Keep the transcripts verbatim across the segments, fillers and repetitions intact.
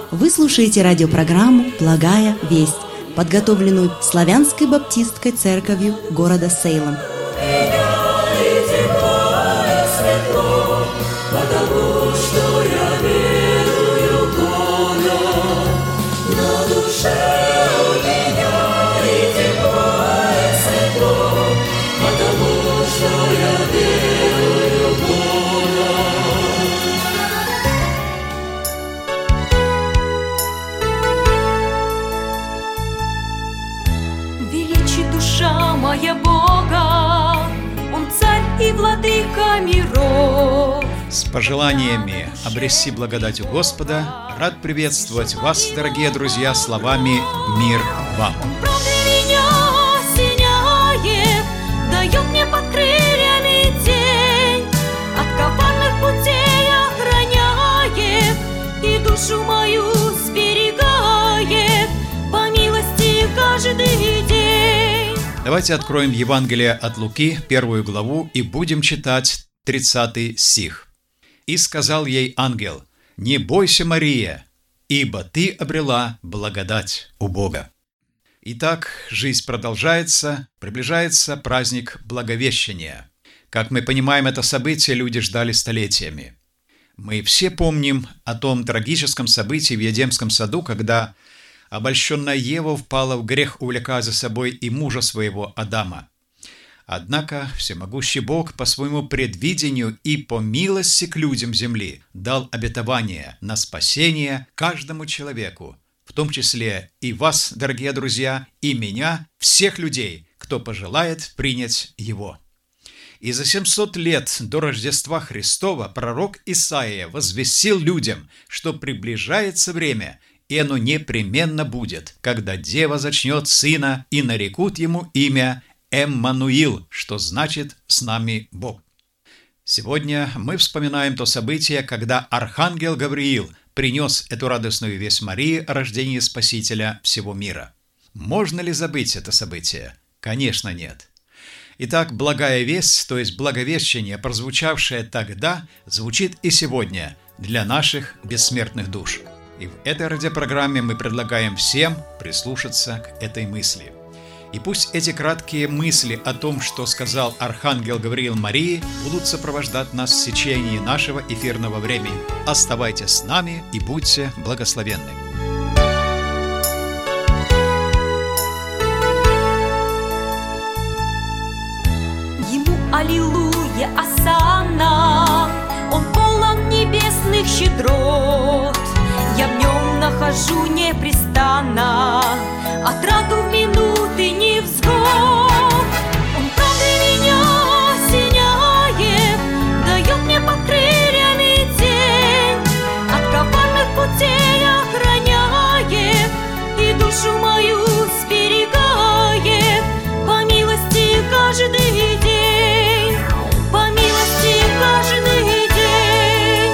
Вы слушаете радиопрограмму «Благая весть», подготовленную Славянской баптистской церковью города Сейлом. Моя Бога, Он царь и владыка миров. С пожеланиями обрести благодать у Господа рад приветствовать вас, дорогие друзья, словами «Мир вам». Он правды меня осеняет, дает мне под крыльями тень, от коварных путей охраняет и душу мою сберегает, по милости каждый день. Давайте откроем Евангелие от Луки, первую главу, и будем читать тридцатый стих. «И сказал ей ангел: не бойся, Мария, ибо ты обрела благодать у Бога». Итак, жизнь продолжается, приближается праздник Благовещения. Как мы понимаем, это событие люди ждали столетиями. Мы все помним о том трагическом событии в Едемском саду, когда обольщенная Ева впала в грех, увлекая за собой и мужа своего Адама. Однако всемогущий Бог по своему предвидению и по милости к людям земли дал обетование на спасение каждому человеку, в том числе и вас, дорогие друзья, и меня, всех людей, кто пожелает принять его. И за семьсот лет до Рождества Христова пророк Исаия возвестил людям, что приближается время, и оно непременно будет, когда дева зачнет сына, и нарекут ему имя Эммануил, что значит «с нами Бог». Сегодня мы вспоминаем то событие, когда архангел Гавриил принес эту радостную весть Марии о рождении Спасителя всего мира. Можно ли забыть это событие? Конечно, нет. Итак, благая весть, то есть благовещение, прозвучавшее тогда, звучит и сегодня для наших бессмертных душ. И в этой радиопрограмме мы предлагаем всем прислушаться к этой мысли. И пусть эти краткие мысли о том, что сказал архангел Гавриил Марии, будут сопровождать нас в течение нашего эфирного времени. Оставайтесь с нами и будьте благословенны. Ему аллилуйя, осанна, Он полон небесных щедрот. Я в нем нахожу непрестанно отраду в минуты невзгод. Он правды меня осеняет, дает мне под крыльями тень, от коварных путей охраняет и душу мою сберегает, по милости каждый день, по милости каждый день.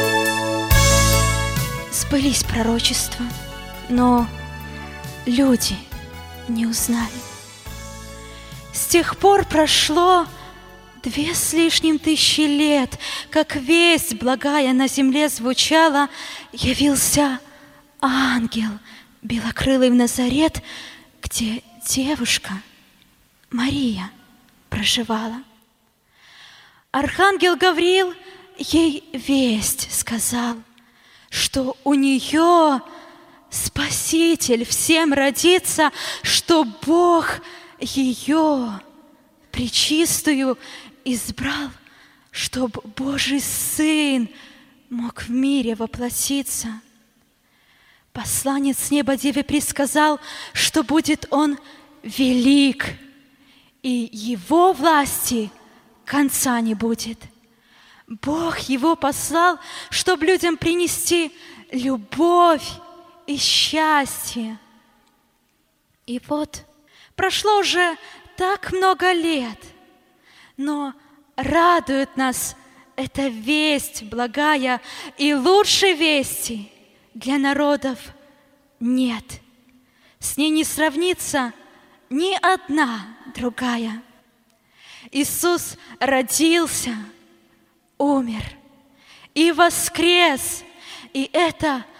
Сбылись пророчества, но люди не узнали. С тех пор прошло две с лишним тысячи лет, как весть благая на земле звучала, явился ангел белокрылый в Назарет, где девушка Мария проживала. Архангел Гавриил ей весть сказал, что у нее Спаситель всем родится, что Бог ее пречистую избрал, чтоб Божий Сын мог в мире воплотиться. Посланец с неба Деве предсказал, что будет он велик, и его власти конца не будет. Бог его послал, чтобы людям принести любовь и счастье. И вот прошло уже так много лет, но радует нас эта весть благая, и лучшей вести для народов нет. С ней не сравнится ни одна другая. Иисус родился, умер и воскрес, и это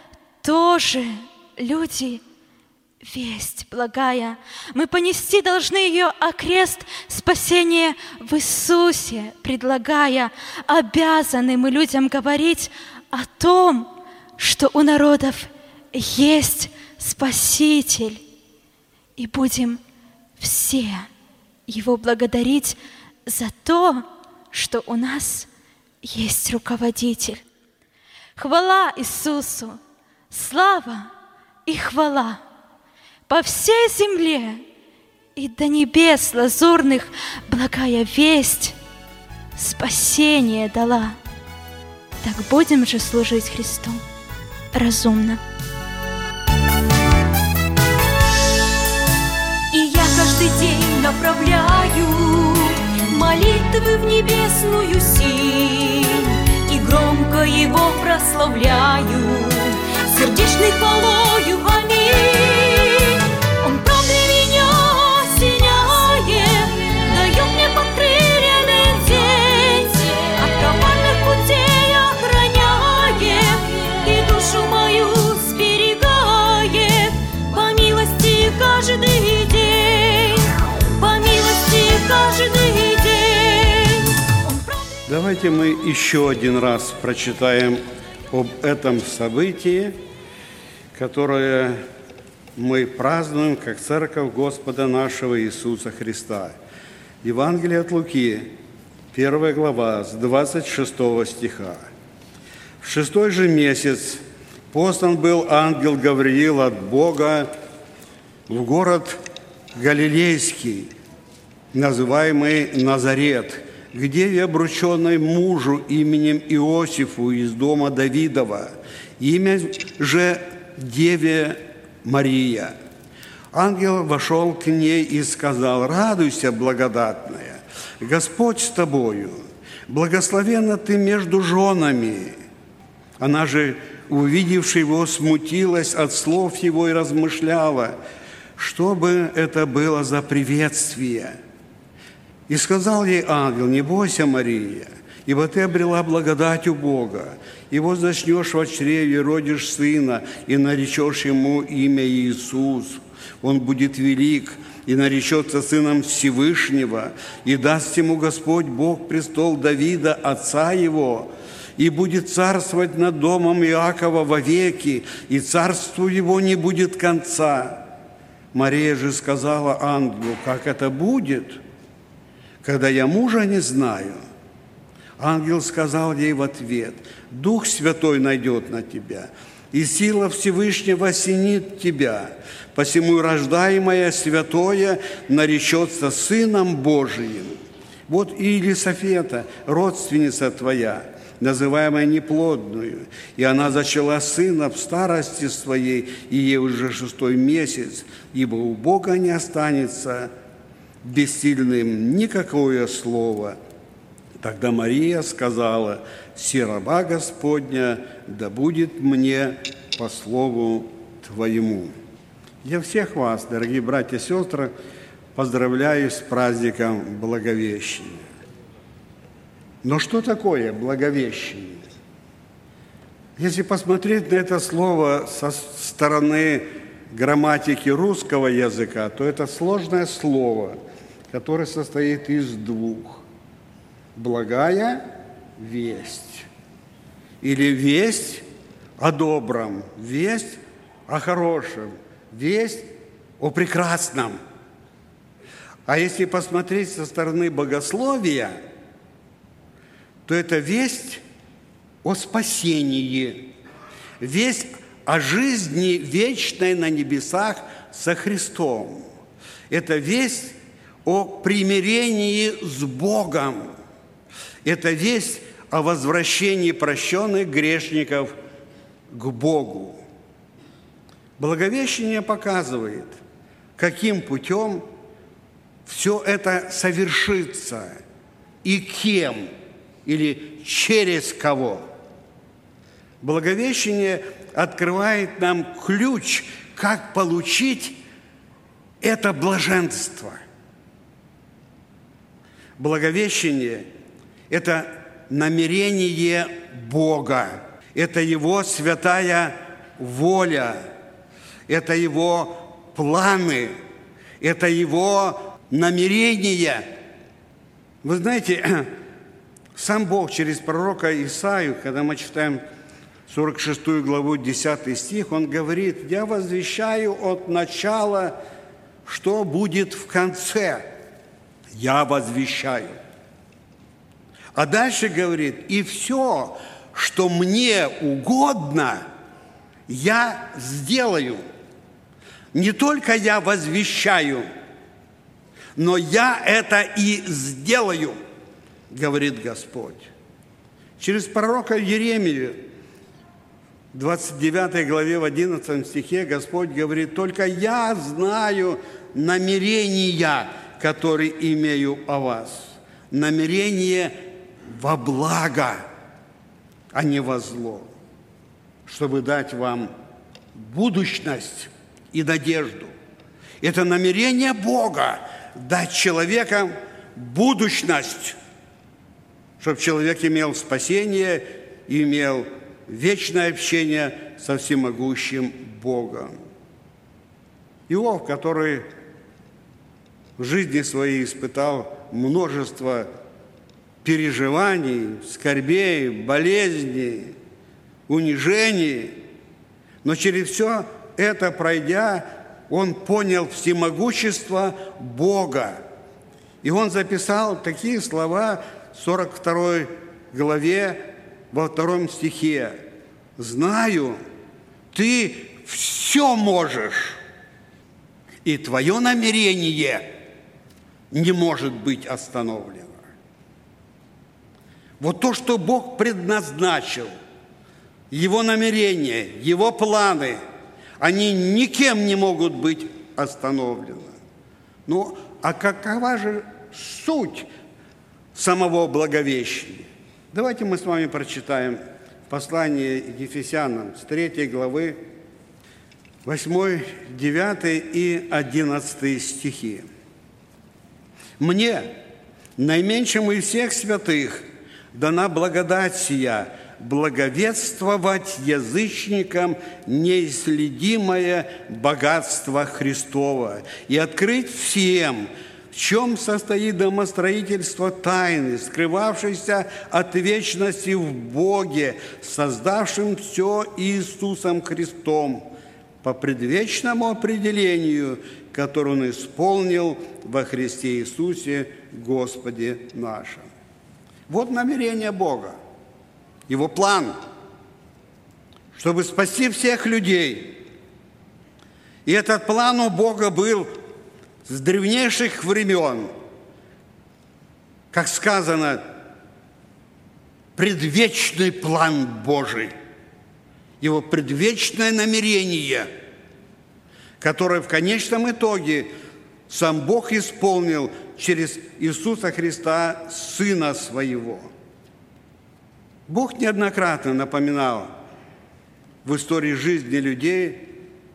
тоже люди весть благая. Мы понести должны ее, а крест спасения в Иисусе предлагая. Обязаны мы людям говорить о том, что у народов есть Спаситель, и будем все Его благодарить за то, что у нас есть руководитель. Хвала Иисусу, слава и хвала по всей земле, и до небес лазурных благая весть спасение дала. Так будем же служить Христу разумно. И я каждый день направляю молитвы в небесную синь и громко Его прославляю сердечной хвалою. Аминь. Он правды меня осеняет, дает мне под крыльями взять, от коварных путей охраняет и душу мою сберегает. По милости каждый день, по милости каждый день. Давайте мы еще один раз прочитаем об этом событии, которое мы празднуем как Церковь Господа нашего Иисуса Христа. Евангелие от Луки, первая глава, с двадцать шестого стиха. В шестой же месяц послан был ангел Гавриил от Бога в город Галилейский, называемый Назарет, к деве, обрученной мужу именем Иосифу из дома Давидова, имя же деве Мария. Ангел вошел к ней и сказал: «Радуйся, благодатная, Господь с тобою, благословенна ты между женами». Она же, увидевши его, смутилась от слов его и размышляла, что бы это было за приветствие. И сказал ей ангел: «Не бойся, Мария, ибо ты обрела благодать у Бога, и вот зачнешь во чреве, родишь сына, и наречешь ему имя Иисус. Он будет велик, и наречется сыном Всевышнего, и даст ему Господь Бог престол Давида, отца его, и будет царствовать над домом Иакова вовеки, и царству его не будет конца». Мария же сказала ангелу: «Как это будет, когда я мужа не знаю?» Ангел сказал ей в ответ: «Дух Святой найдет на тебя, и сила Всевышнего осенит тебя, посему рождаемое святое наречется Сыном Божиим. Вот и Елисавета, родственница твоя, называемая неплодную, и она зачала сына в старости своей, и ей уже шестой месяц, ибо у Бога не останется бессильным никакое слово». Тогда Мария сказала: «Си раба Господня, да будет мне по слову Твоему». Я всех вас, дорогие братья и сестры, поздравляю с праздником Благовещения. Но что такое Благовещение? Если посмотреть на это слово со стороны грамматики русского языка, то это сложное слово, которое состоит из двух. Благая весть или весть о добром, весть о хорошем, весть о прекрасном. А если посмотреть со стороны богословия, то это весть о спасении, весть о жизни вечной на небесах со Христом. Это весть о примирении с Богом. Это весть о возвращении прощенных грешников к Богу. Благовещение показывает, каким путем все это совершится и кем, или через кого. Благовещение открывает нам ключ, как получить это блаженство. Благовещение – это намерение Бога, это Его святая воля, это Его планы, это Его намерения. Вы знаете, сам Бог через пророка Исаию, когда мы читаем сорок шестую главу, десятый стих, Он говорит: «Я возвещаю от начала, что будет в конце. Я возвещаю». А дальше говорит: «И все, что мне угодно, я сделаю». Не только я возвещаю, но я это и сделаю, говорит Господь. Через пророка Иеремию, в двадцать девятой главе, в одиннадцатом стихе, Господь говорит: «Только я знаю намерения, которые имею о вас». Намерение во благо, а не во зло, чтобы дать вам будущность и надежду. Это намерение Бога дать человекам будущность, чтобы человек имел спасение, имел вечное общение со всемогущим Богом. Иов, который в жизни своей испытал множество переживаний, скорбей, болезней, унижений, но через все это пройдя, он понял всемогущество Бога. И он записал такие слова в сорок второй главе, во втором стихе: «Знаю, ты все можешь, и твое намерение не может быть остановлено». Вот то, что Бог предназначил, Его намерения, Его планы, они никем не могут быть остановлены. Ну, а какова же суть самого благовещения? Давайте мы с вами прочитаем послание Ефесянам с третьей главы, восьмой, девятый и одиннадцатый стихи. «Мне, наименьшему из всех святых, дана благодать сия, благовествовать язычникам неисследимое богатство Христово и открыть всем, в чем состоит домостроительство тайны, скрывавшейся от вечности в Боге, создавшим все Иисусом Христом, по предвечному определению, которое Он исполнил во Христе Иисусе Господе нашем». Вот намерение Бога, Его план, чтобы спасти всех людей. И этот план у Бога был с древнейших времен, как сказано, предвечный план Божий, Его предвечное намерение, которое в конечном итоге сам Бог исполнил через Иисуса Христа, Сына Своего. Бог неоднократно напоминал в истории жизни людей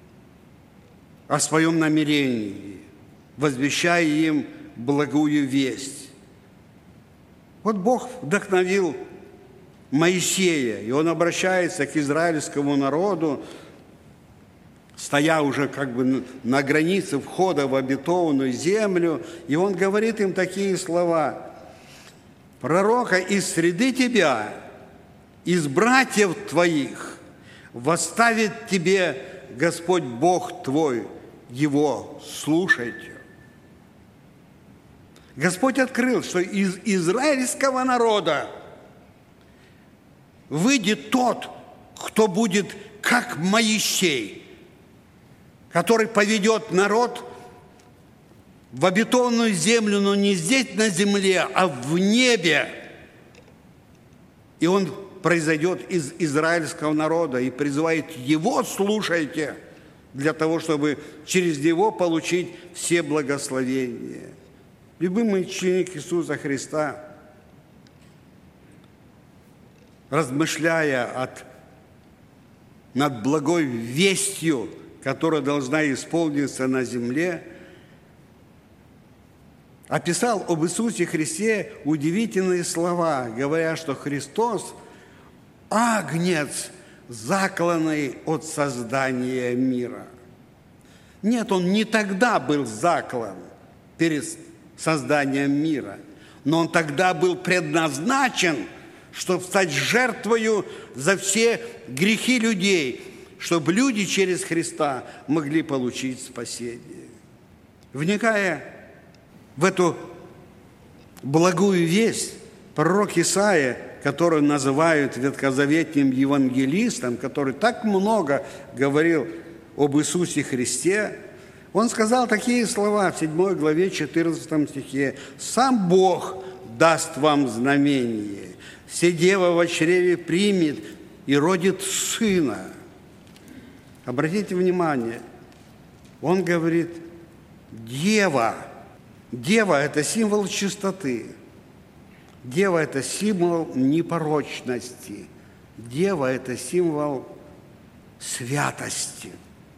о своем намерении, возвещая им благую весть. Вот Бог вдохновил Моисея, и он обращается к израильскому народу, стоя уже как бы на границе входа в обетованную землю, и он говорит им такие слова: «Пророка из среды тебя, из братьев твоих, восставит тебе Господь Бог твой, Его слушайте». Господь открыл, что из израильского народа выйдет тот, кто будет как Моисей, который поведет народ в обетованную землю, но не здесь на земле, а в небе. И он произойдет из израильского народа и призывает его слушайте, для того, чтобы через него получить все благословения. Любимый ученик Иисуса Христа, размышляя от, над благой вестью, которая должна исполниться на земле, описал об Иисусе Христе удивительные слова, говоря, что Христос – агнец закланный от создания мира. Нет, он не тогда был заклан перед созданием мира, но он тогда был предназначен, чтобы стать жертвою за все грехи людей, чтобы люди через Христа могли получить спасение. Вникая в эту благую весть, пророк Исаия, которого называют ветхозаветным евангелистом, который так много говорил об Иисусе Христе, он сказал такие слова в седьмой главе четырнадцатом стихе: «Сам Бог даст вам знамение, вседева во чреве примет и родит сына». Обратите внимание, он говорит «дева». Дева – это символ чистоты. Дева – это символ непорочности. Дева – это символ святости.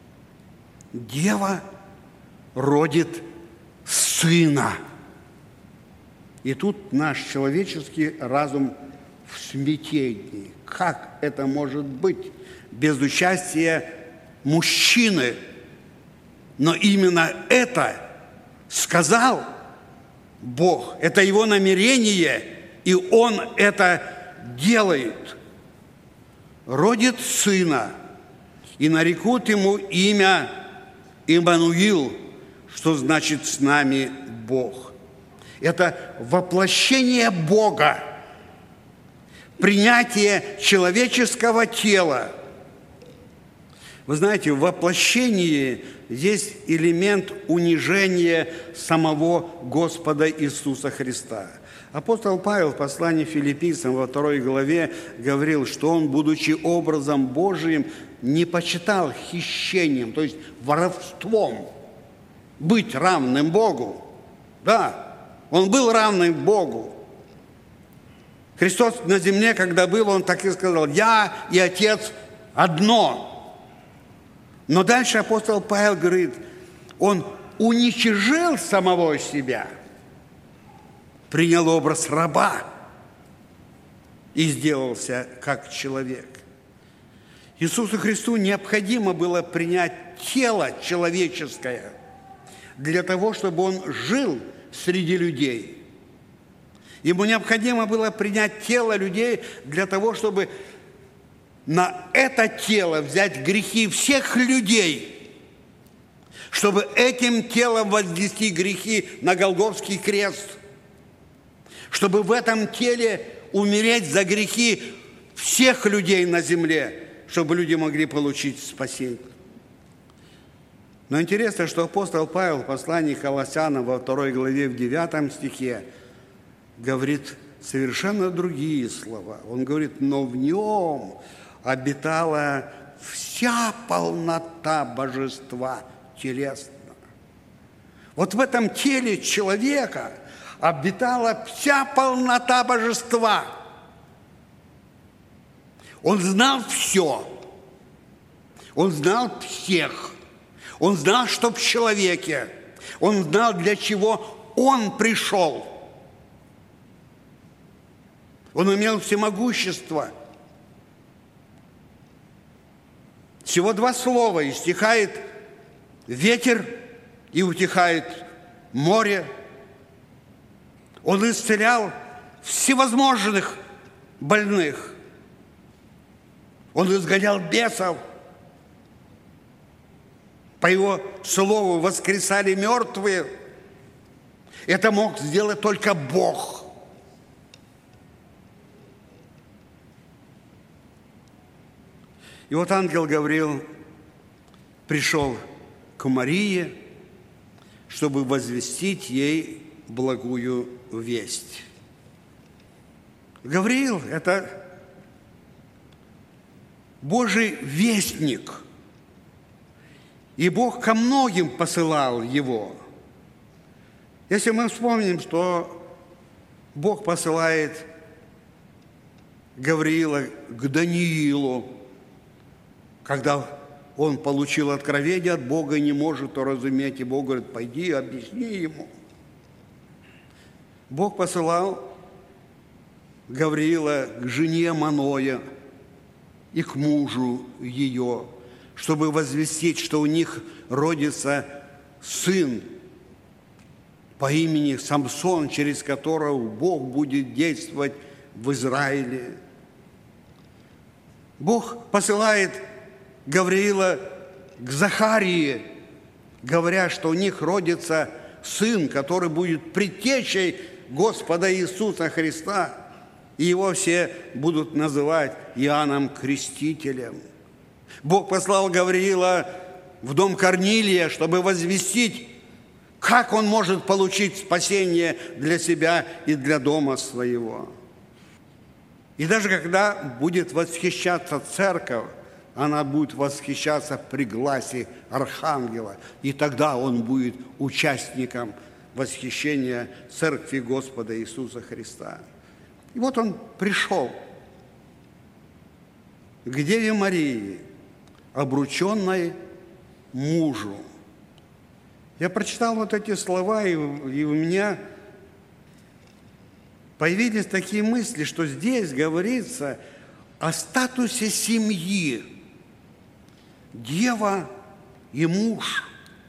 Дева родит сына. И тут наш человеческий разум в смятении. Как это может быть без участия мужчины? Но именно это сказал Бог. Это его намерение, и он это делает. Родит сына, и нарекут ему имя Иммануил, что значит «с нами Бог». Это воплощение Бога, принятие человеческого тела. Вы знаете, в воплощении есть элемент унижения самого Господа Иисуса Христа. Апостол Павел в послании Филиппийцам во второй главе говорил, что он, будучи образом Божиим, не почитал хищением, то есть воровством, быть равным Богу. Да, он был равным Богу. Христос на земле, когда был, он так и сказал: «Я и Отец одно». Но дальше апостол Павел говорит, он уничижил самого себя, принял образ раба и сделался как человек. Иисусу Христу необходимо было принять тело человеческое для того, чтобы он жил среди людей. Ему необходимо было принять тело людей для того, чтобы на это тело взять грехи всех людей, чтобы этим телом вознести грехи на Голгофский крест, чтобы в этом теле умереть за грехи всех людей на земле, чтобы люди могли получить спасение. Но интересно, что апостол Павел в послании к Колоссянам во второй главе в девятом стихе говорит совершенно другие слова. Он говорит: «Но в нем обитала вся полнота божества телесно». Вот в этом теле человека обитала вся полнота божества. Он знал все. Он знал всех. Он знал, что в человеке. Он знал, для чего он пришел. Он имел всемогущество. Всего два слова: и стихает ветер, и утихает море. Он исцелял всевозможных больных. Он изгонял бесов. По его слову воскресали мертвые. Это мог сделать только Бог. И вот ангел Гавриил пришел к Марии, чтобы возвестить ей благую весть. Гавриил – это Божий вестник, и Бог ко многим посылал его. Если мы вспомним, что Бог посылает Гавриила к Даниилу, когда он получил откровение от Бога и не может уразуметь, и Бог говорит: пойди, объясни ему. Бог посылал Гавриила к жене Маноя, и к мужу ее, чтобы возвестить, что у них родится сын по имени Самсон, через которого Бог будет действовать в Израиле. Бог посылает Гавриила к Захарии, говоря, что у них родится сын, который будет предтечей Господа Иисуса Христа, и его все будут называть Иоанном Крестителем. Бог послал Гавриила в дом Корнилия, чтобы возвестить, как он может получить спасение для себя и для дома своего. И даже когда будет восхищаться церковь, она будет восхищаться при гласе архангела, и тогда он будет участником восхищения церкви Господа Иисуса Христа. И вот он пришел к Деве Марии, обрученной мужу. Я прочитал вот эти слова, и, и у меня появились такие мысли, что здесь говорится о статусе семьи. Дева и муж.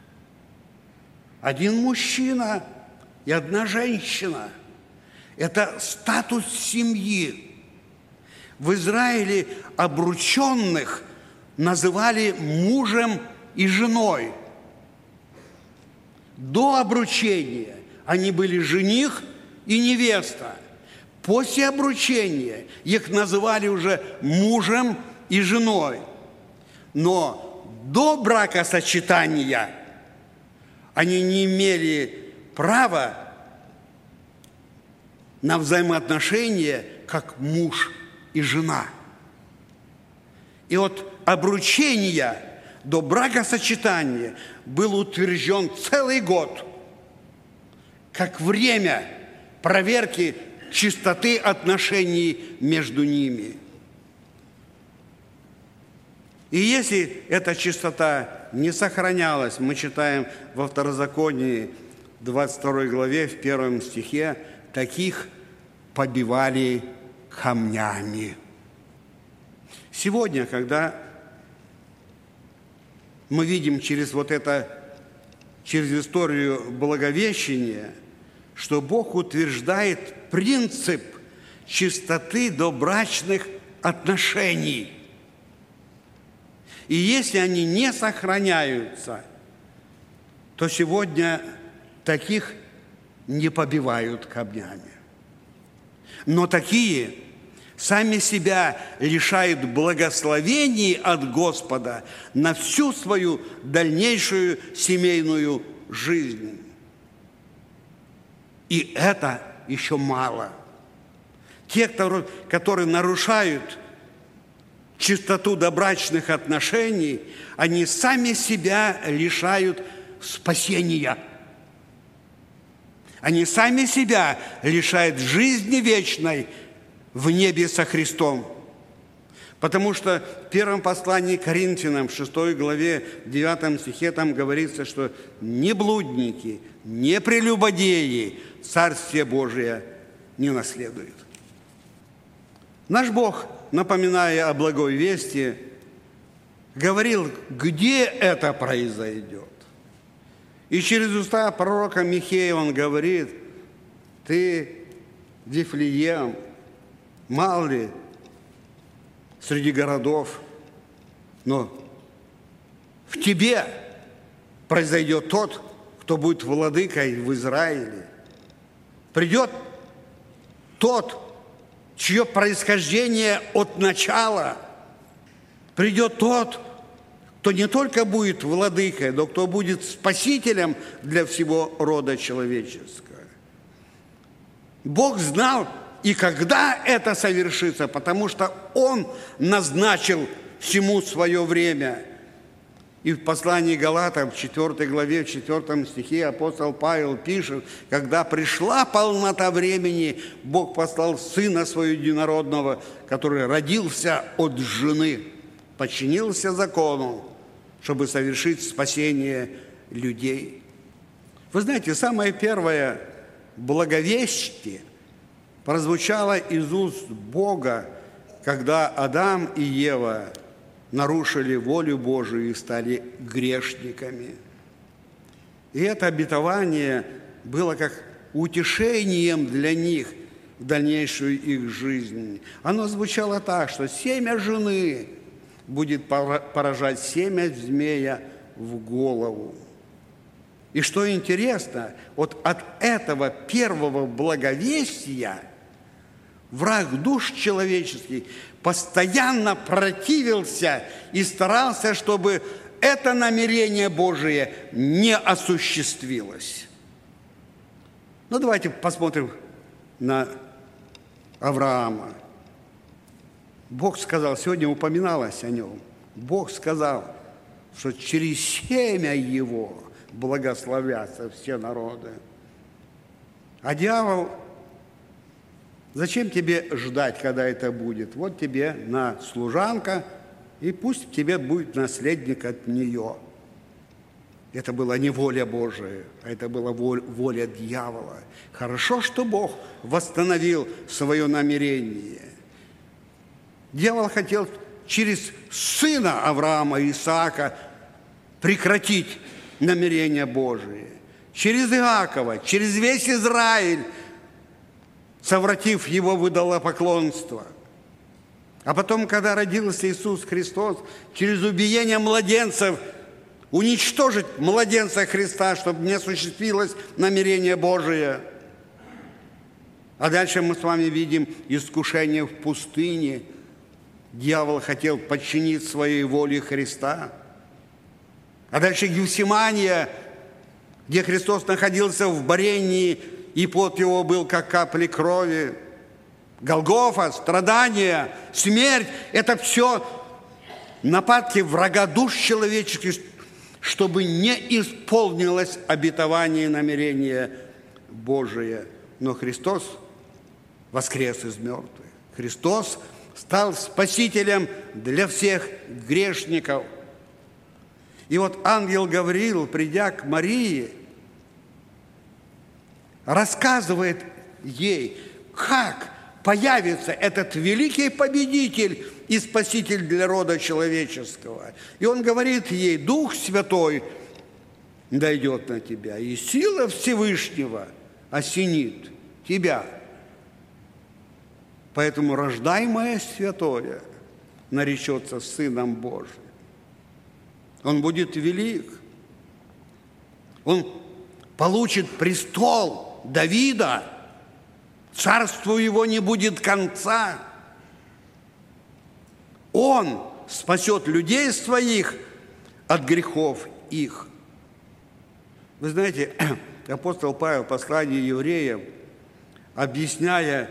Один мужчина и одна женщина. Это статус семьи. В Израиле обрученных называли мужем и женой. До обручения они были жених и невеста. После обручения их называли уже мужем и женой. Но до бракосочетания они не имели права на взаимоотношения как муж и жена. И от обручения до бракосочетания был утвержден целый год как время проверки чистоты отношений между ними. И если эта чистота не сохранялась, мы читаем во Второзаконии двадцать второй главе, в первом стихе, таких побивали камнями. Сегодня, когда мы видим через вот это, через историю Благовещения, что Бог утверждает принцип чистоты добрачных отношений. И если они не сохраняются, то сегодня таких не побивают камнями. Но такие сами себя лишают благословений от Господа на всю свою дальнейшую семейную жизнь. И это еще мало. Те, которые нарушают чистоту добрачных отношений, они сами себя лишают спасения. Они сами себя лишают жизни вечной в небе со Христом. Потому что в первом послании к Коринфянам, в шестой главе, девятом стихе, там говорится, что ни блудники, ни прелюбодеи Царствие Божие не наследуют. Наш Бог, напоминая о благой вести, говорил, где это произойдет. И через уста пророка Михея он говорит: ты, Вифлеем, мал ли среди городов, но в тебе произойдет тот, кто будет владыкой в Израиле. Придет тот, чье происхождение от начала. Придет тот, кто не только будет владыкой, но кто будет спасителем для всего рода человеческого. Бог знал, и когда это совершится, потому что Он назначил всему свое время. И в послании Галатам, в четвёртой главе, в четвёртом стихе апостол Павел пишет: когда пришла полнота времени, Бог послал Сына Своего Единородного, который родился от жены, подчинился закону, чтобы совершить спасение людей. Вы знаете, самое первое благовестие прозвучало из уст Бога когда Адам и Ева нарушили волю Божию и стали грешниками. И это обетование было как утешением для них в дальнейшую их жизнь. Оно звучало так, что семя жены будет поражать семя змея в голову. И что интересно, вот от этого первого благовестия враг душ человеческих постоянно противился и старался, чтобы это намерение Божие не осуществилось. Ну, давайте посмотрим на Авраама. Бог сказал, сегодня упоминалось о нем, Бог сказал, что через семя его благословятся все народы. А дьявол, зачем тебе ждать, когда это будет? Вот тебе на служанка, и пусть тебе будет наследник от нее. Это была не воля Божия, а это была воля дьявола. Хорошо, что Бог восстановил свое намерение. Дьявол хотел через сына Авраама, Исаака, прекратить намерение Божие. Через Иакова, через весь Израиль, совратив его в идолопоклонство. А потом, когда родился Иисус Христос, через убиение младенцев уничтожить младенца Христа, чтобы не осуществилось намерение Божие. А дальше мы с вами видим искушение в пустыне. Дьявол хотел подчинить своей воле Христа. А дальше Гефсимания, где Христос находился в борении, и пот его был, как капли крови. Голгофа, страдания, смерть – это все нападки врага душ человеческих, чтобы не исполнилось обетование и намерение Божие. Но Христос воскрес из мертвых. Христос стал спасителем для всех грешников. И вот ангел Гавриил, придя к Марии, рассказывает ей, как появится этот великий победитель и спаситель для рода человеческого. И он говорит ей, Дух Святой дойдет на тебя, и сила Всевышнего осенит тебя. Поэтому рождаемое святое наречется Сыном Божиим. Он будет велик. Он получит престол Давида. Царству его не будет конца. Он спасет людей своих от грехов их. Вы знаете, апостол Павел в послании евреям, объясняя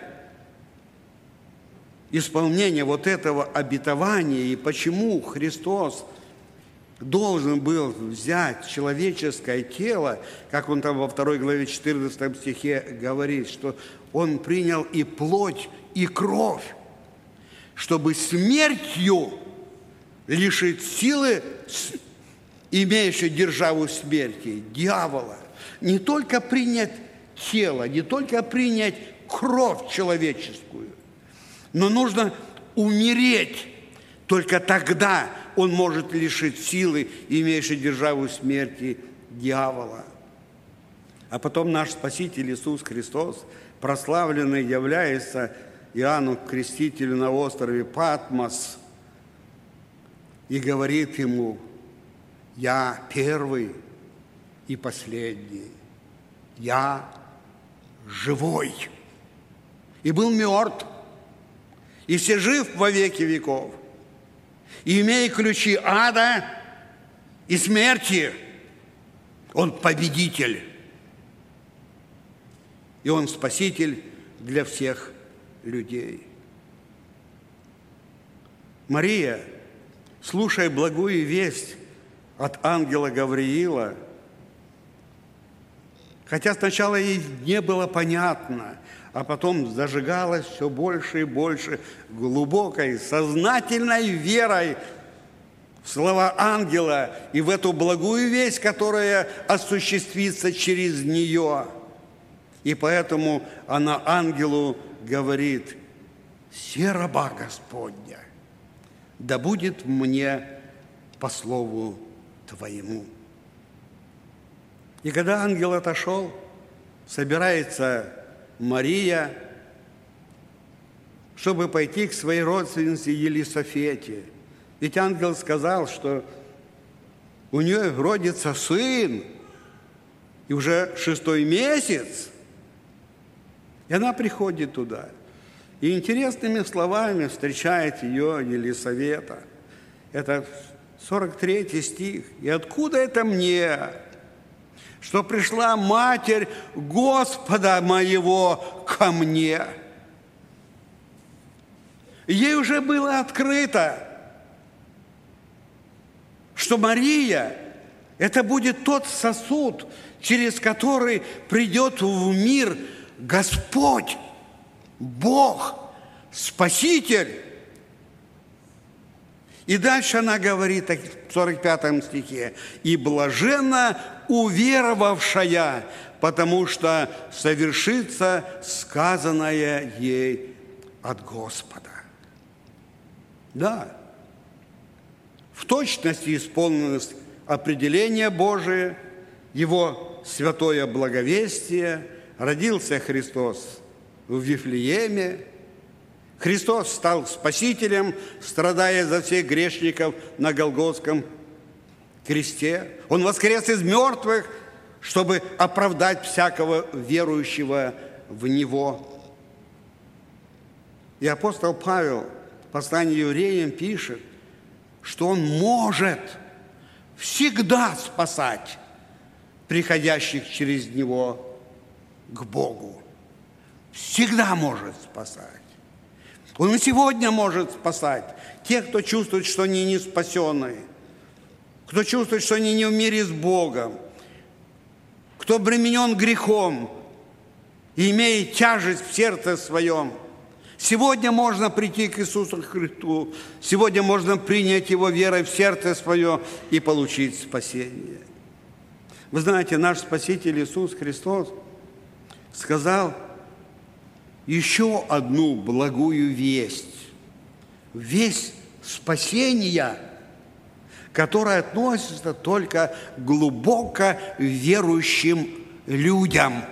исполнение вот этого обетования и почему Христос должен был взять человеческое тело, как он там во второй главе четырнадцатом стихе говорит, что он принял и плоть, и кровь, чтобы смертью лишить силы, имеющей державу смерти, дьявола. Не только принять тело, не только принять кровь человеческую, но нужно умереть. Только тогда он может лишить силы, имеющей державу смерти, дьявола. А потом наш Спаситель Иисус Христос, прославленный, является Иоанну Крестителю на острове Патмос и говорит ему: «Я первый и последний, я живой». И был мертв, и все жив во веки веков. И имея ключи ада и смерти, он победитель. И он спаситель для всех людей. Мария, слушая благую весть от ангела Гавриила, хотя сначала ей не было понятно, а потом зажигалась все больше и больше глубокой, сознательной верой в слова ангела и в эту благую весть, которая осуществится через нее. И поэтому она ангелу говорит: се раба Господня, да будет мне по слову Твоему». И когда ангел отошел, собирается Мария, чтобы пойти к своей родственнице Елисафете. Ведь ангел сказал, что у нее родится сын, и уже шестой месяц. И она приходит туда. И интересными словами встречает ее Елисавета. Это сорок третий стих. «И откуда это мне, что пришла Матерь Господа моего ко мне?» Ей уже было открыто, что Мария – это будет тот сосуд, через который придет в мир Господь, Бог, Спаситель. И дальше она говорит в сорок пятом стихе: «И блаженна уверовавшая, потому что совершится сказанное ей от Господа». Да, в точности исполнилось определение Божие, Его святое благовестие. Родился Христос в Вифлееме. Христос стал Спасителем, страдая за всех грешников на Голгофском кресте. Он воскрес из мертвых, чтобы оправдать всякого верующего в Него. И апостол Павел в послании евреям пишет, что он может всегда спасать приходящих через него к Богу. Всегда может спасать. Он и сегодня может спасать тех, кто чувствует, что они не спасенные, кто чувствует, что они не в мире с Богом, кто обременен грехом и имеет тяжесть в сердце своем. Сегодня можно прийти к Иисусу Христу, сегодня можно принять Его верой в сердце свое и получить спасение. Вы знаете, наш Спаситель Иисус Христос сказал еще одну благую весть. Весть спасения, которая относится только к глубоко верующим людям.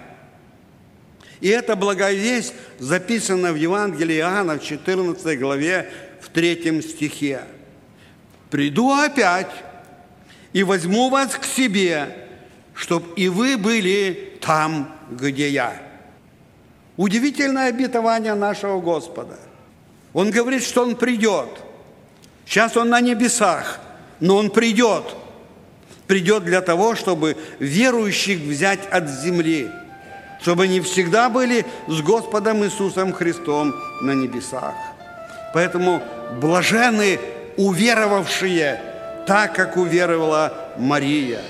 И эта благая весть записана в Евангелии Иоанна в четырнадцатой главе, в третьем стихе. «Приду опять и возьму вас к себе, чтоб и вы были там, где я». Удивительное обетование нашего Господа. Он говорит, что Он придет. Сейчас Он на небесах, но Он придет. Придет для того, чтобы верующих взять от земли, чтобы они всегда были с Господом Иисусом Христом на небесах. Поэтому блаженны уверовавшие, так, как уверовала Мария.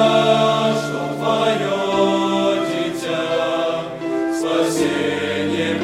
Что твое дитя спасение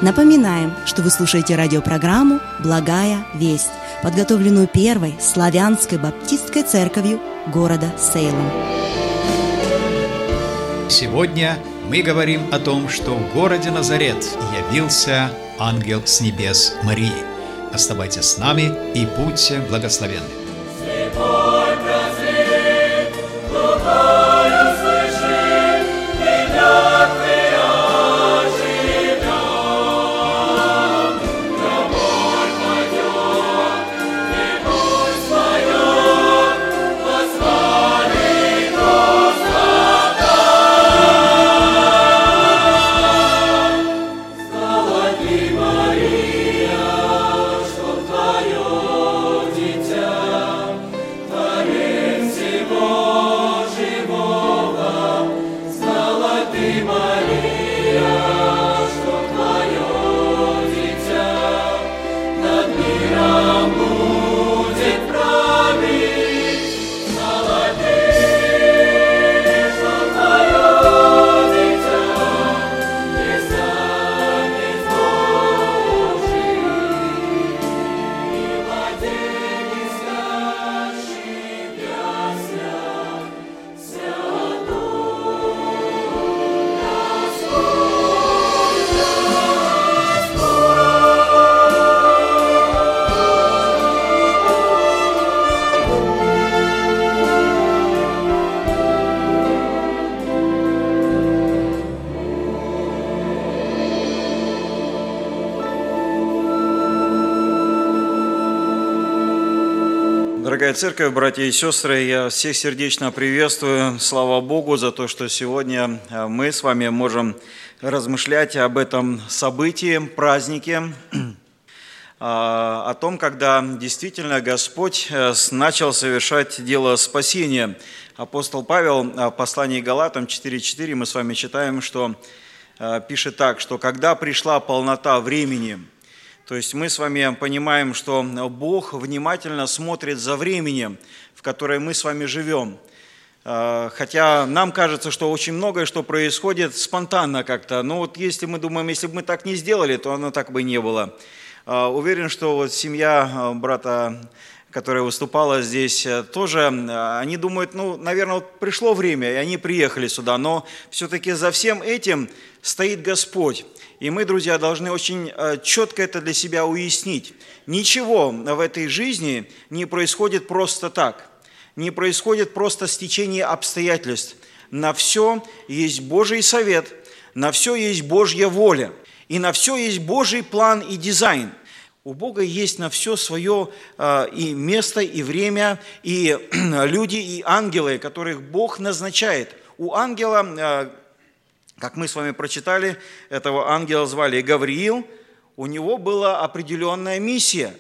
Напоминаем, что вы слушаете радиопрограмму «Благая весть», подготовленную Первой славянской баптистской церковью города Сейлом. Сегодня мы говорим о том, что в городе Назарет явился ангел с небес Марии. Оставайтесь с нами и будьте благословенны. Дорогая церковь, братья и сестры, я всех сердечно приветствую. Слава Богу за то, что сегодня мы с вами можем размышлять об этом событии, празднике, о том, когда действительно Господь начал совершать дело спасения. Апостол Павел в послании Галатам четыре четыре мы с вами читаем, что пишет так, что «когда пришла полнота времени». То есть мы с вами понимаем, что Бог внимательно смотрит за временем, в которое мы с вами живем. Хотя нам кажется, что очень многое, что происходит спонтанно как-то. Но вот если мы думаем, если бы мы так не сделали, то оно так бы не было. Уверен, что вот семья брата, которая выступала здесь, тоже, они думают, ну, наверное, вот пришло время, и они приехали сюда. Но все-таки за всем этим стоит Господь. И мы, друзья, должны очень четко это для себя уяснить. Ничего в этой жизни не происходит просто так. Не происходит просто стечение обстоятельств. На все есть Божий совет, на все есть Божья воля. И на все есть Божий план и дизайн. У Бога есть на все свое и место, и время, и люди, и ангелы, которых Бог назначает. У ангела... Как мы с вами прочитали, этого ангела звали Гавриил, у него была определенная миссия.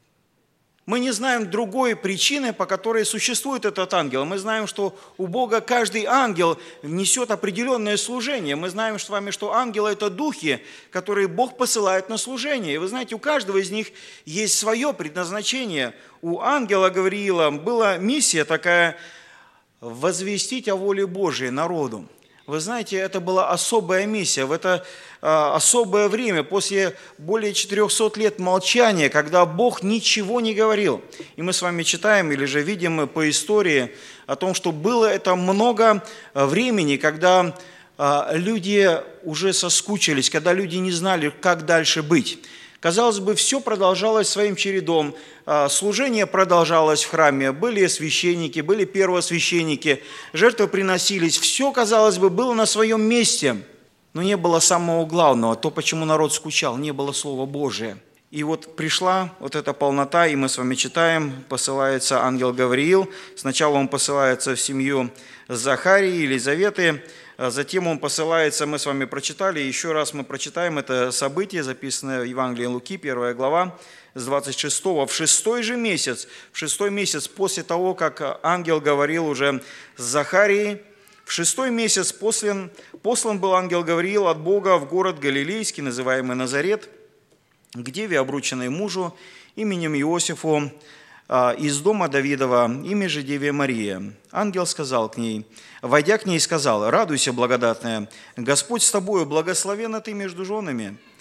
Мы не знаем другой причины, по которой существует этот ангел. Мы знаем, что у Бога каждый ангел несет определенное служение. Мы знаем с вами, что ангелы – это духи, которые Бог посылает на служение. И вы знаете, у каждого из них есть свое предназначение. У ангела Гавриила была миссия такая – возвестить о воле Божией народу. Вы знаете, это была особая миссия, в это а, особое время, после более четырехсот лет молчания, когда Бог ничего не говорил. И мы с вами читаем или же видим по истории о том, что было это много времени, когда а, люди уже соскучились, когда люди не знали, как дальше быть. Казалось бы, все продолжалось своим чередом. Служение продолжалось в храме. Были священники, были первосвященники, жертвы приносились. Все, казалось бы, было на своем месте. Но не было самого главного, то, почему народ скучал, не было Слова Божия. И вот пришла вот эта полнота, и мы с вами читаем, посылается ангел Гавриил. Сначала он посылается в семью Захарии, Елизаветы, затем он посылается, мы с вами прочитали, еще раз мы прочитаем это событие, записанное в Евангелии Луки, первая глава, с двадцать шестого. В шестой же месяц, в шестой месяц после того, как ангел говорил уже с Захарией, в шестой месяц послан, послан был ангел Гавриил от Бога в город Галилейский, называемый Назарет, к деве, обрученной мужу, именем Иосифу, из дома Давидова, имя же деве Мария. Ангел сказал к ней, войдя к ней, сказал: «Радуйся, благодатная, Господь с тобою, благословенна ты между женами».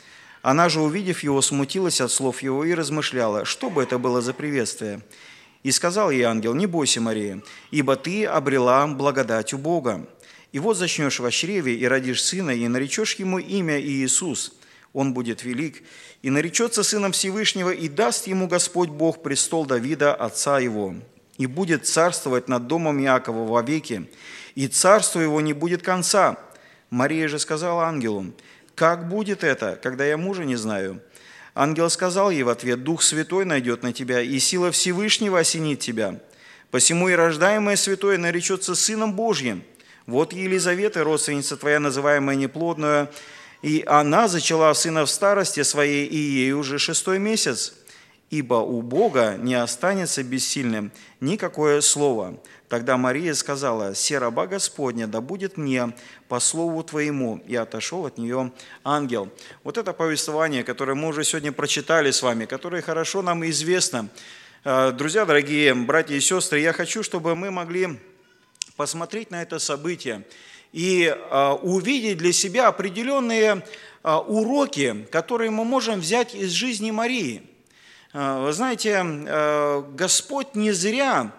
Она же, увидев его, смутилась от слов его и размышляла, что бы это было за приветствие. И сказал ей ангел: «Не бойся, Мария, ибо ты обрела благодать у Бога. И вот зачнешь во чреве и родишь сына, и наречешь ему имя Иисус. Он будет велик, и наречется сыном Всевышнего, и даст ему Господь Бог престол Давида, отца его, и будет царствовать над домом Иакова вовеки, и царству его не будет конца». Мария же сказала ангелу: «Как будет это, когда я мужа не знаю?» Ангел сказал ей в ответ: «Дух Святой найдет на тебя, и сила Всевышнего осенит тебя. Посему и рождаемое святое наречется Сыном Божьим. Вот Елизавета, родственница твоя, называемая неплодная, и она зачала сына в старости своей, и ей уже шестой месяц. Ибо у Бога не останется бессильным никакое слово». Тогда Мария сказала: «Се раба Господня, да будет мне по слову твоему». И отошел от нее ангел. Вот это повествование, которое мы уже сегодня прочитали с вами, которое хорошо нам известно. Друзья дорогие, братья и сестры, я хочу, чтобы мы могли посмотреть на это событие и увидеть для себя определенные уроки, которые мы можем взять из жизни Марии. Вы знаете, Господь не зря,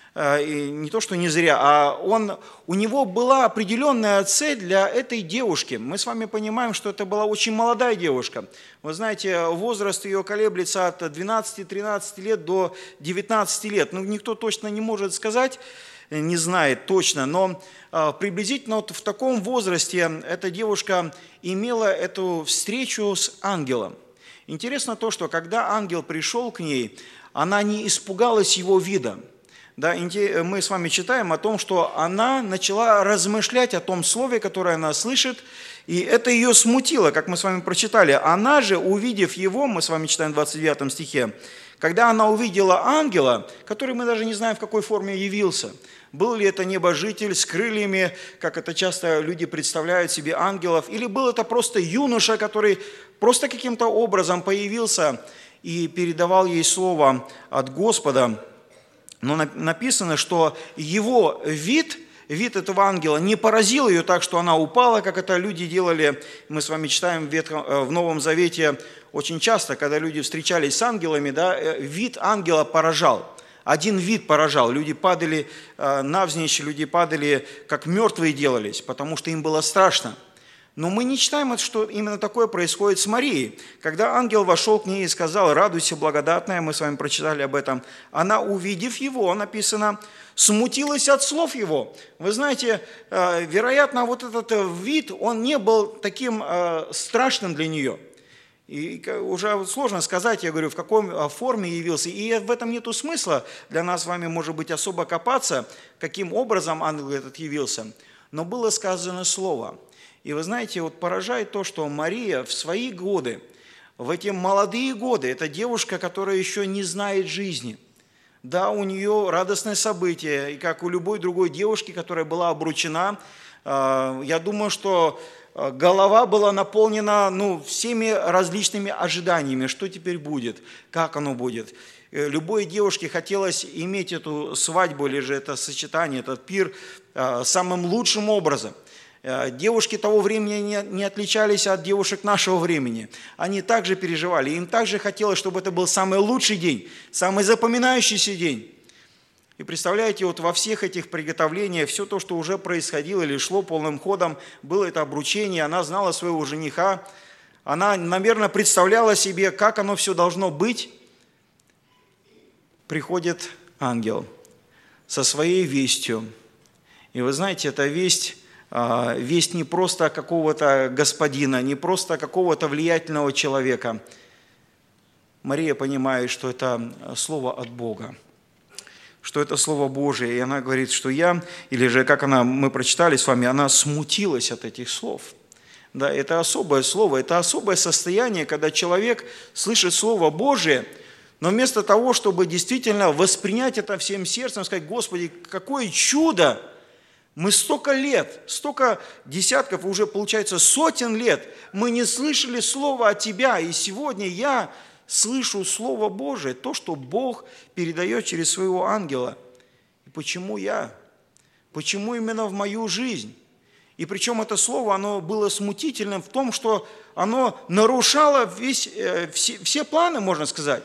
не то что не зря, а он, у него была определенная цель для этой девушки. Мы с вами понимаем, что это была очень молодая девушка. Вы знаете, возраст ее колеблется от двенадцати-тринадцати лет до девятнадцати лет. Ну, никто точно не может сказать, не знает точно, но приблизительно вот в таком возрасте эта девушка имела эту встречу с ангелом. Интересно то, что когда ангел пришел к ней, она не испугалась его вида. Да, мы с вами читаем о том, что она начала размышлять о том слове, которое она слышит, и это ее смутило, как мы с вами прочитали. Она же, увидев его, мы с вами читаем в двадцать девятом стихе, когда она увидела ангела, который мы даже не знаем, в какой форме явился, был ли это небожитель с крыльями, как это часто люди представляют себе ангелов, или был это просто юноша, который просто каким-то образом появился и передавал ей слово от Господа. Но написано, что его вид, вид этого ангела не поразил ее так, что она упала, как это люди делали. Мы с вами читаем в, Ветхом, в Новом Завете очень часто, когда люди встречались с ангелами, да, вид ангела поражал. Один вид поражал. Люди падали навзничь, люди падали, как мертвые делались, потому что им было страшно. Но мы не читаем, что именно такое происходит с Марией. Когда ангел вошел к ней и сказал: «Радуйся, благодатная», мы с вами прочитали об этом, она, увидев его, написано, смутилась от слов его. Вы знаете, вероятно, вот этот вид, он не был таким страшным для нее. И уже сложно сказать, я говорю, в какой форме явился. И в этом нету смысла для нас с вами, может быть, особо копаться, каким образом ангел этот явился. Но было сказано слово. И вы знаете, вот поражает то, что Мария в свои годы, в эти молодые годы, это девушка, которая еще не знает жизни. Да, у нее радостное событие, и как у любой другой девушки, которая была обручена, я думаю, что голова была наполнена ну, всеми различными ожиданиями, что теперь будет, как оно будет. Любой девушке хотелось иметь эту свадьбу или же это сочетание, этот пир самым лучшим образом. Девушки того времени не отличались от девушек нашего времени. Они также переживали, им также хотелось, чтобы это был самый лучший день, самый запоминающийся день. И представляете, вот во всех этих приготовлениях, все то, что уже происходило или шло полным ходом, было это обручение, она знала своего жениха, она, наверное, представляла себе, как оно все должно быть. Приходит ангел со своей вестью. И вы знаете, эта весть, весть не просто какого-то господина, не просто какого-то влиятельного человека. Мария понимает, что это слово от Бога, что это Слово Божие, и она говорит, что я, или же, как она, мы прочитали с вами, она смутилась от этих слов. Да, это особое слово, это особое состояние, когда человек слышит Слово Божие, но вместо того, чтобы действительно воспринять это всем сердцем, сказать: Господи, какое чудо! Мы столько лет, столько десятков, уже получается сотен лет, мы не слышали Слова от Тебя, и сегодня я слышу Слово Божие, то, что Бог передает через своего ангела. И почему я? Почему именно в мою жизнь? И причем это слово, оно было смутительным в том, что оно нарушало весь, э, все, все планы, можно сказать.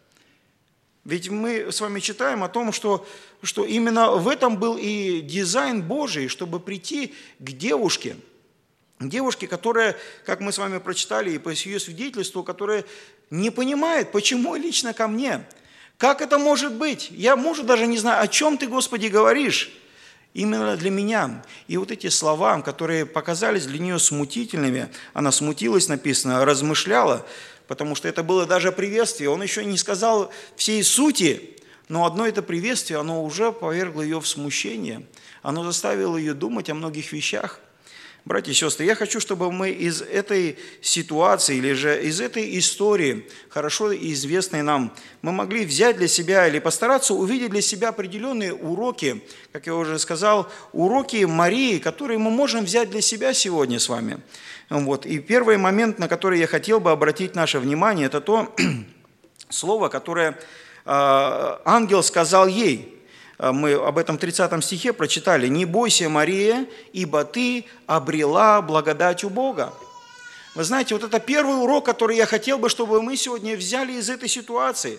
Ведь мы с вами читаем о том, что, что именно в этом был и дизайн Божий, чтобы прийти к девушке, девушке, которая, как мы с вами прочитали и по ее свидетельству, которая не понимает, почему лично ко мне, как это может быть? Я мужу даже не знаю, о чем ты, Господи, говоришь. Именно для меня. И вот эти слова, которые показались для нее смутительными, она смутилась, написано, размышляла, потому что это было даже приветствие. Он еще не сказал всей сути, но одно это приветствие, оно уже повергло ее в смущение. Оно заставило ее думать о многих вещах. Братья и сестры, я хочу, чтобы мы из этой ситуации или же из этой истории, хорошо известной нам, мы могли взять для себя или постараться увидеть для себя определенные уроки, как я уже сказал, уроки Марии, которые мы можем взять для себя сегодня с вами. Вот. И первый момент, на который я хотел бы обратить наше внимание, это то слово, которое ангел сказал ей. Мы об этом тридцатом стихе прочитали. «Не бойся, Мария, ибо ты обрела благодать у Бога». Вы знаете, вот это первый урок, который я хотел бы, чтобы мы сегодня взяли из этой ситуации.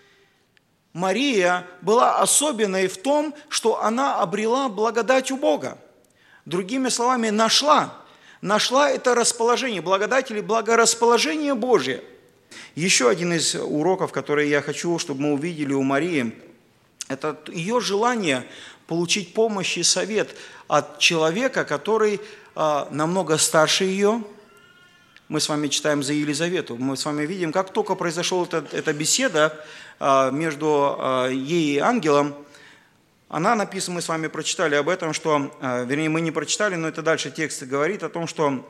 Мария была особенной в том, что она обрела благодать у Бога. Другими словами, нашла. Нашла это расположение, благодать или благорасположение Божие. Еще один из уроков, который я хочу, чтобы мы увидели у Марии, это ее желание получить помощь и совет от человека, который а, намного старше ее. Мы с вами читаем за Елизавету. Мы с вами видим, как только произошла эта, эта беседа а, между а, ей и ангелом, она написана, мы с вами прочитали об этом, что, а, вернее, мы не прочитали, но это дальше текст говорит о том, что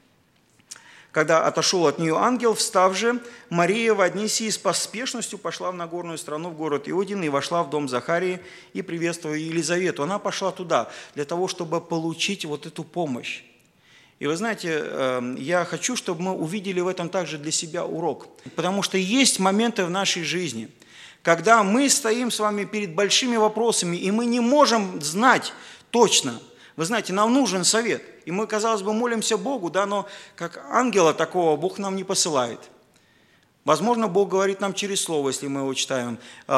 когда отошел от нее ангел, встав же, Мария в одни сии с поспешностью пошла в Нагорную страну, в город Иудин, и вошла в дом Захарии и приветствовала Елизавету. Она пошла туда для того, чтобы получить вот эту помощь. И вы знаете, я хочу, чтобы мы увидели в этом также для себя урок. Потому что есть моменты в нашей жизни, когда мы стоим с вами перед большими вопросами, и мы не можем знать точно. Вы знаете, нам нужен совет. И мы, казалось бы, молимся Богу, да, но как ангела такого Бог нам не посылает. Возможно, Бог говорит нам через Слово, если мы его читаем.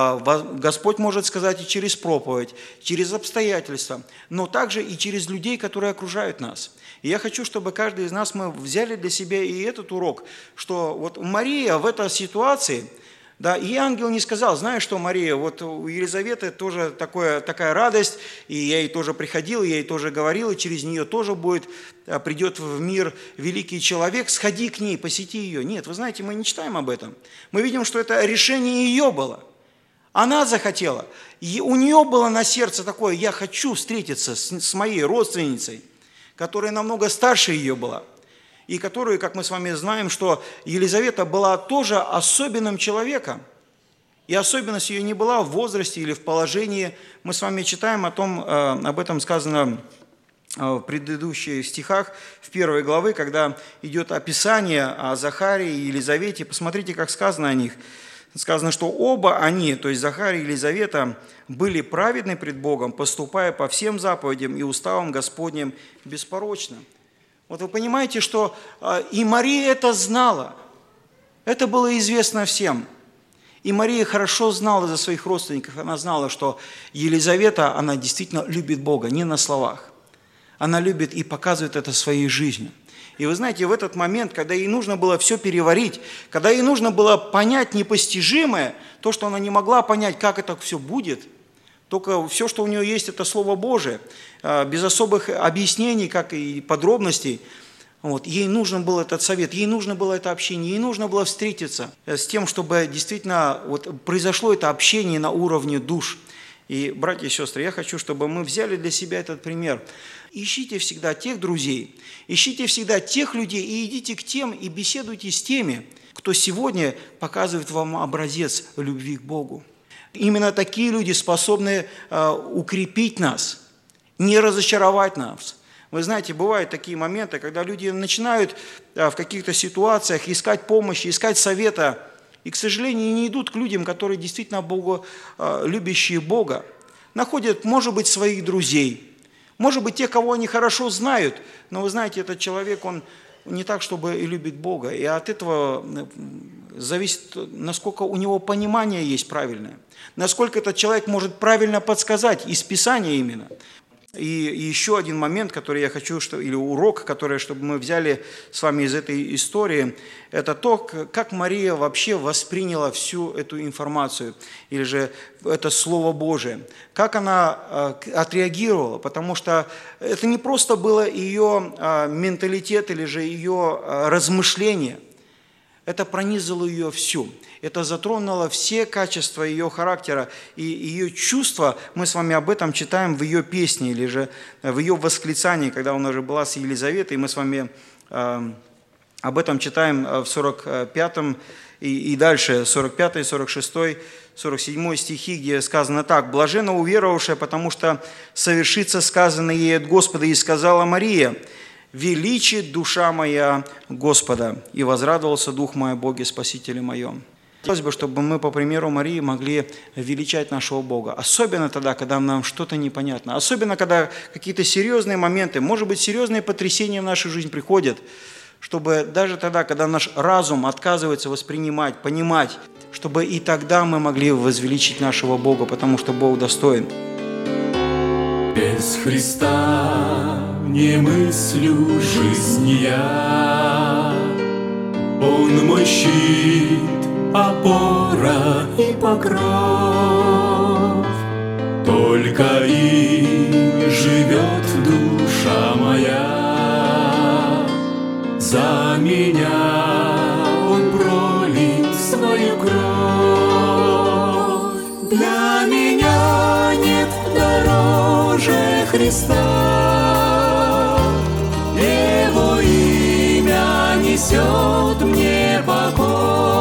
Господь может сказать и через проповедь, через обстоятельства, но также и через людей, которые окружают нас. И я хочу, чтобы каждый из нас мы взяли для себя и этот урок, что вот Мария в этой ситуации, да, и ангел не сказал, знаешь что, Мария, вот у Елизаветы тоже такое, такая радость, и я ей тоже приходил, я ей тоже говорил, и через нее тоже будет, придет в мир великий человек, сходи к ней, посети ее. Нет, вы знаете, мы не читаем об этом. Мы видим, что это решение ее было. Она захотела. И у нее было на сердце такое, я хочу встретиться с, с моей родственницей, которая намного старше ее была. И которую, как мы с вами знаем, что Елизавета была тоже особенным человеком. И особенность ее не была в возрасте или в положении. Мы с вами читаем о том, об этом сказано в предыдущих стихах, в первой главы, когда идет описание о Захарии и Елизавете. Посмотрите, как сказано о них. Сказано, что оба они, то есть Захария и Елизавета, были праведны пред Богом, поступая по всем заповедям и уставам Господним беспорочно. Вот вы понимаете, что и Мария это знала. Это было известно всем. И Мария хорошо знала за своих родственников. Она знала, что Елизавета, она действительно любит Бога, не на словах. Она любит и показывает это своей жизнью. И вы знаете, в этот момент, когда ей нужно было все переварить, когда ей нужно было понять непостижимое, то, что она не могла понять, как это все будет, только все, что у нее есть, это Слово Божие, без особых объяснений, как и подробностей. Вот. Ей нужен был этот совет, ей нужно было это общение, ей нужно было встретиться с тем, чтобы действительно вот, произошло это общение на уровне душ. И, братья и сестры, я хочу, чтобы мы взяли для себя этот пример. Ищите всегда тех друзей, ищите всегда тех людей и идите к тем и беседуйте с теми, кто сегодня показывает вам образец любви к Богу. Именно такие люди способны э, укрепить нас, не разочаровать нас. Вы знаете, бывают такие моменты, когда люди начинают э, в каких-то ситуациях искать помощи, искать совета, и, к сожалению, не идут к людям, которые действительно Богу, э, любящие Бога. Находят, может быть, своих друзей, Может быть, те, кого они хорошо знают, но вы знаете, этот человек, он не так, чтобы и любит Бога. И от этого зависит, насколько у него понимание есть правильное, насколько этот человек может правильно подсказать, из Писания именно. И еще один момент, который я хочу, что, или урок, который, чтобы мы взяли с вами из этой истории, это то, как Мария вообще восприняла всю эту информацию, или же это Слово Божие, как она отреагировала, потому что это не просто было ее менталитет или же ее размышление, это пронизало ее всю. Это затронуло все качества ее характера и ее чувства. Мы с вами об этом читаем в ее песне или же в ее восклицании, когда она уже была с Елизаветой. Мы с вами э, об этом читаем в сорок пятом и, и дальше, сорок пятый, сорок шестой, сорок седьмой стихи, где сказано так. «Блаженно уверовавшая, потому что совершится сказанное ей от Господа, и сказала Мария: величит душа моя Господа, и возрадовался дух мой о Боге Спасителе моем». Хотелось бы, чтобы мы, по примеру Марии, могли величать нашего Бога. Особенно тогда, когда нам что-то непонятно. Особенно, когда какие-то серьезные моменты, может быть, серьезные потрясения в нашу жизнь приходят, чтобы даже тогда, когда наш разум отказывается воспринимать, понимать, чтобы и тогда мы могли возвеличить нашего Бога, потому что Бог достоин. Без Христа не мыслю жизни я, Он мой щит, опора и покров, только им живет душа моя. За меня Он пролит свою кровь. Для меня нет дороже Христа, Его имя несет мне покой.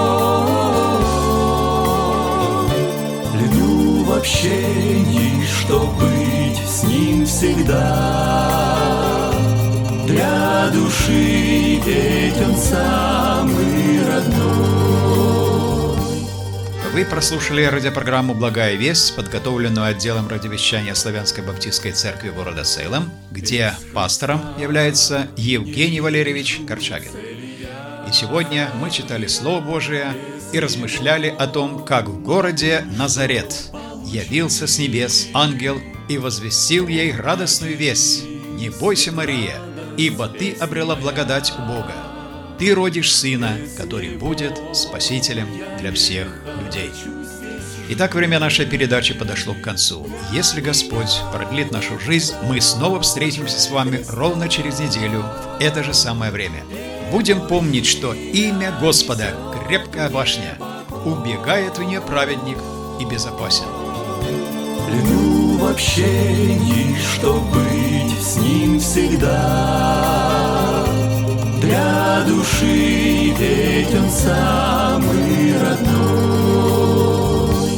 В общении, чтоб быть с Ним всегда. Для души ведь Он самый родной. Вы прослушали радиопрограмму «Благая весть», подготовленную отделом радиовещания Славянской Баптистской Церкви города Сейлем, где пастором является Евгений Валерьевич Корчагин. И сегодня мы читали Слово Божие и размышляли о том, как в городе Назарет явился с небес ангел и возвестил ей радостную весть: «Не бойся, Мария, ибо ты обрела благодать у Бога. Ты родишь сына, который будет спасителем для всех людей». Итак, время нашей передачи подошло к концу. Если Господь продлит нашу жизнь, мы снова встретимся с вами ровно через неделю в это же самое время. Будем помнить, что имя Господа – крепкая башня, убегает в нее праведник и безопасен. Люблю в общении, чтоб быть с Ним всегда. Для души ведь Он самый родной.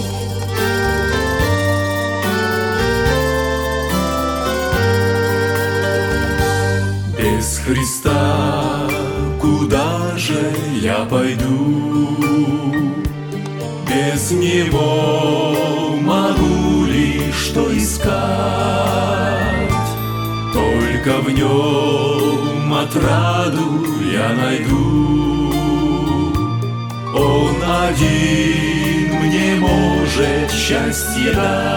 Без Христа куда же я пойду? Без Него могу ли что искать? Только в Нем отраду я найду. Он один мне может счастье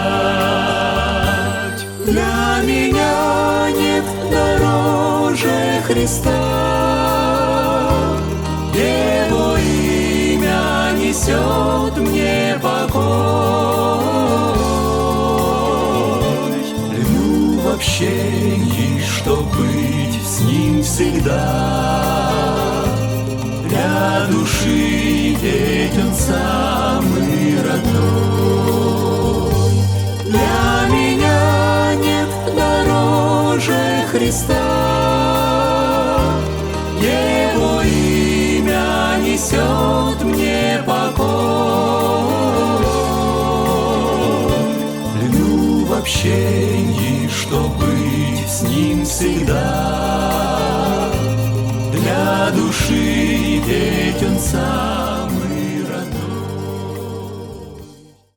дать. Для меня нет дороже Христа, Его имя несет мне покой. Люблю в общении, чтоб быть с Ним всегда. Для души ведь Он самый родной. Для меня нет дороже Христа, Его имя несет мне покой. Люблю в общении, чтоб быть с Ним всегда. Для души ведь Он сам